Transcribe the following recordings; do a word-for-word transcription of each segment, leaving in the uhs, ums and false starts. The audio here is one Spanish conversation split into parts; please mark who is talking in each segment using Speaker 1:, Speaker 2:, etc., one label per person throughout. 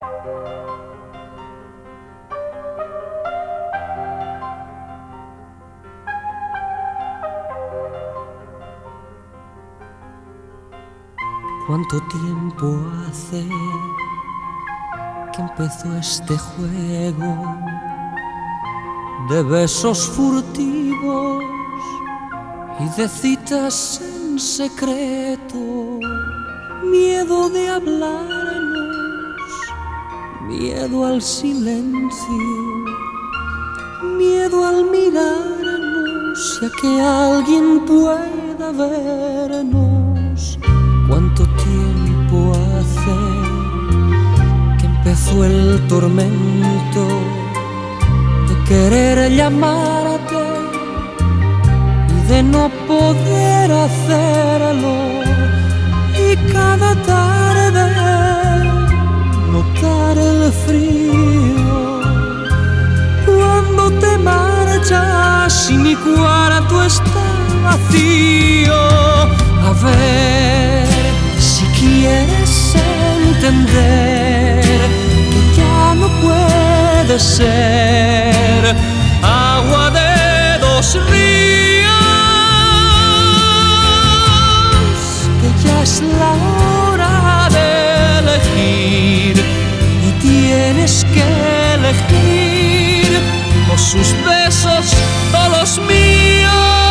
Speaker 1: ¿Cuánto tiempo hace que empezó este juego de besos furtivos y de citas en secreto? Miedo de hablarnos, miedo al silencio, miedo al mirarnos y a que alguien pueda vernos. ¿Cuánto tiempo hace que empezó el tormento de querer llamarte y de no poder hacerlo? Y cada tarde notar el frío cuando te marchas y mi cuarto está vacío. A ver si quieres entender que ya no puede ser agua de dos ríos, que ya es la hora de elegir y tienes que elegir o sus besos o los míos.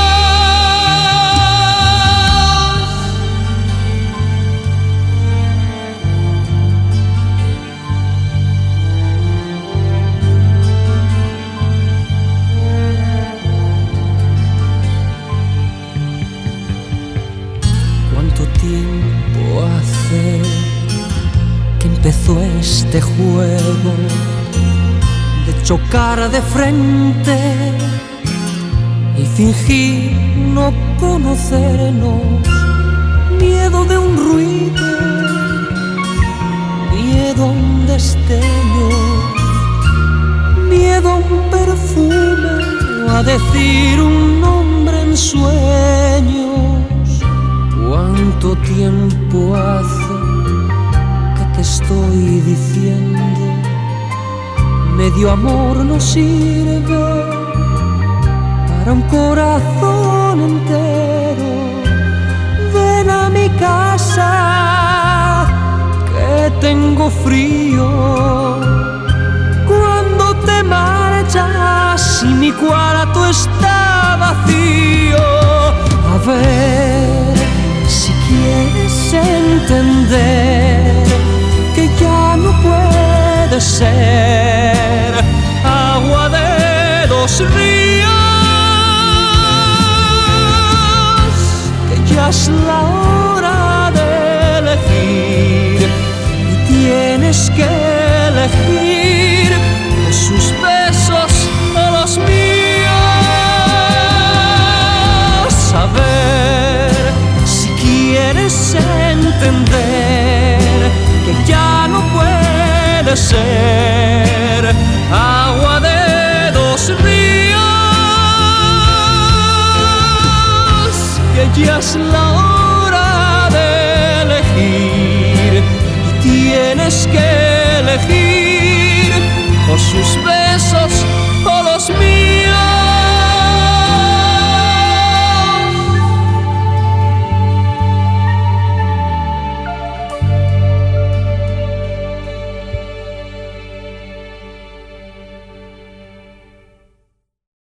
Speaker 1: Tiempo hace que empezó este juego de chocar de frente y fingir no conocernos. Miedo de un ruido, miedo a un destello, miedo a un perfume o a decir un nombre en sueños. ¿Cuánto tiempo hace que te estoy diciendo? Medio amor no sirve para un corazón entero. Ven a mi casa que tengo frío. Cuando te marchas y mi cuarto está vacío. A ver si quieres entender que ya no puede ser agua de dos ríos, que ya es la hora de elegir y tienes que elegir sus besos o los míos. A ver si quieres entender que ya no puede ser agua de dos ríos, que ya es la hora de elegir y tienes que elegir por sus besos